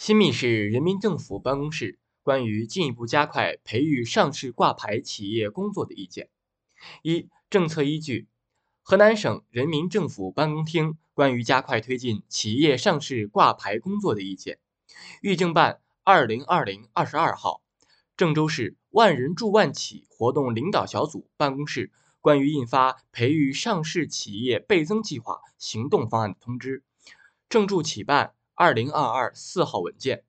新密市人民政府办公室关于进一步加快培育上市挂牌企业工作的意见。政策依据：河南省人民政府办公厅关于加快推进企业上市挂牌工作的意见。预政办2020-22号，郑州市万人助万企活动领导小组办公室关于印发培育上市企业倍增计划行动方案的通知。郑驻企办2022-4号文件。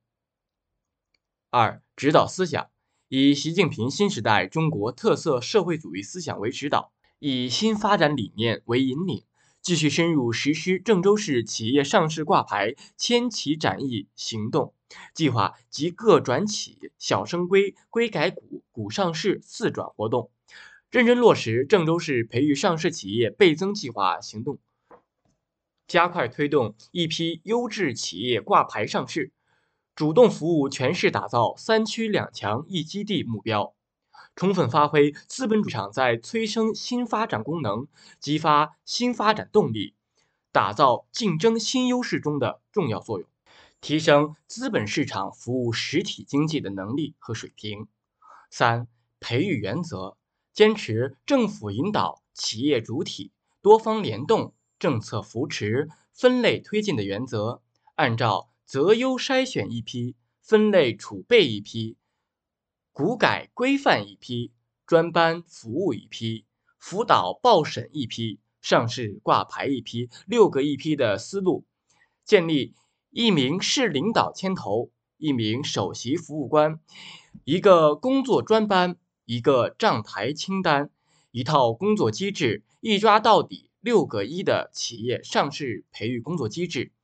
指导思想：以习近平新时代中国特色社会主义思想为指导，以新发展理念为引领，继续深入实施郑州市企业上市挂牌千企展翼行动计划及各转企、小升规、规改股、股上市4转活动，认真落实郑州市培育上市企业倍增计划行动，加快推动一批优质企业挂牌上市，主动服务全市打造3区2强1基地目标，充分发挥资本主义市场在催生新发展功能、激发新发展动力、打造竞争新优势中的重要作用，提升资本市场服务实体经济的能力和水平。培育原则：坚持政府引导、企业主体、多方联动、政策扶持、分类推进的原则，按照择优筛选一批、分类储备一批、股改规范一批、专班服务一批、辅导报审一批、上市挂牌一批6个一批的思路，建立1名市领导牵头、1名首席服务官、1个工作专班、1个账台清单、1套工作机制，一抓到底6个1的企业上市培育工作机制，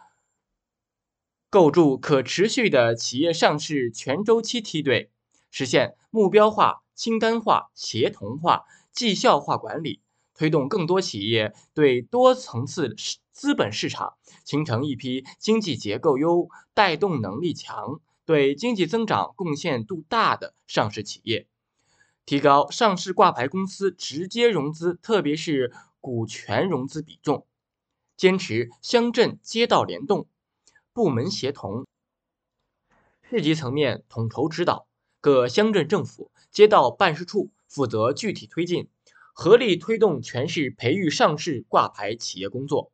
构筑可持续的企业上市全周期梯队，实现目标化、清单化、协同化、绩效化管理，推动更多企业对多层次资本市场形成一批经济结构优、带动能力强、对经济增长贡献度大的上市企业，提高上市挂牌公司直接融资，特别是股权融资比重，坚持乡镇街道联动、部门协同，市级层面统筹指导，各乡镇政府、街道办事处负责具体推进，合力推动全市培育上市挂牌企业工作。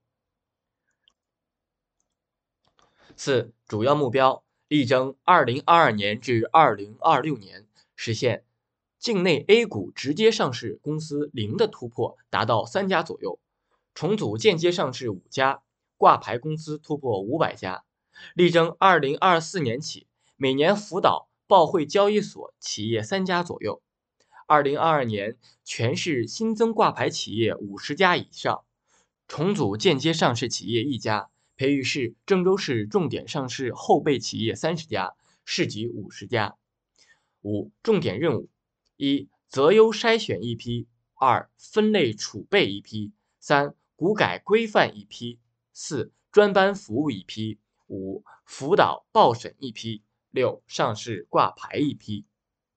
主要目标：力争2022年至2026年实现境内 A 股直接上市公司0的突破，达到3家左右，重组间接上市5家，挂牌公司突破500家。力争2024年起，每年辅导报汇交易所企业3家左右。2022年全市新增挂牌企业50家以上，重组间接上市企业1家，培育郑州市重点上市后备企业30家，市级50家。重点任务：择优筛选一批；2分类储备一批；3股改规范一批；4专班服务一批；5辅导报审一批；6上市挂牌一批。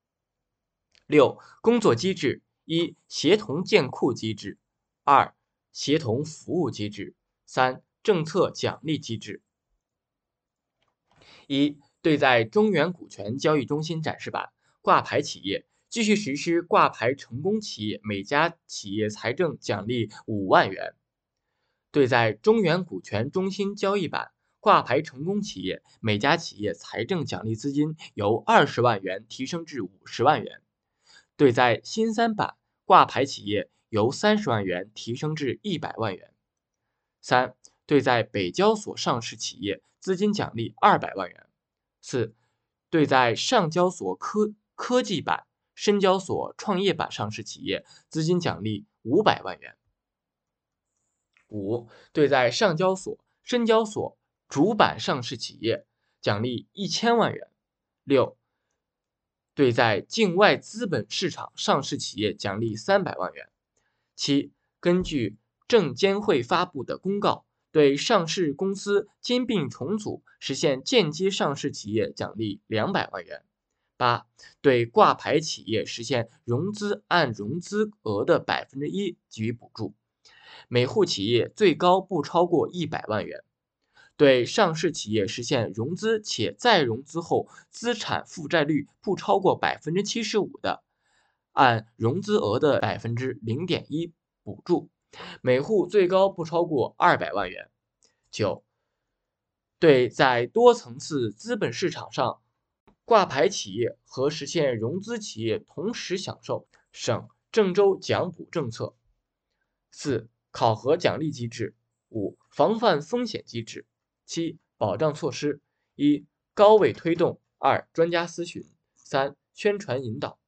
工作机制：协同建库机制；2协同服务机制；3政策奖励机制。对在中原股权交易中心展示板挂牌企业继续实施挂牌成功企业每家企业财政奖励5万元。对在中原股权中心交易板挂牌成功企业每家企业财政奖励资金由20万元提升至50万元。对在新三板挂牌企业由30万元提升至100万元。对在北交所上市企业资金奖励200万元。对在上交所科技板、深交所创业板上市企业资金奖励500万元。对在上交所、深交所主板上市企业奖励1000万元。对在境外资本市场上市企业奖励300万元。根据证监会发布的公告，对上市公司兼并重组实现间接上市企业奖励200万元。对挂牌企业实现融资按融资额的1%给予补助，每户企业最高不超过100万元。 对上市企业实现融资且再融资后资产负债率不超过75%的，按融资额的0.1%补助，每户最高不超过200万元。9. 对在多层次资本市场上挂牌企业和实现融资企业同时享受省郑州奖补政策。4. 考核奖励机制。5. 防范风险机制。7. 保障措施：1. 高位推动；2. 专家咨询；3. 宣传引导。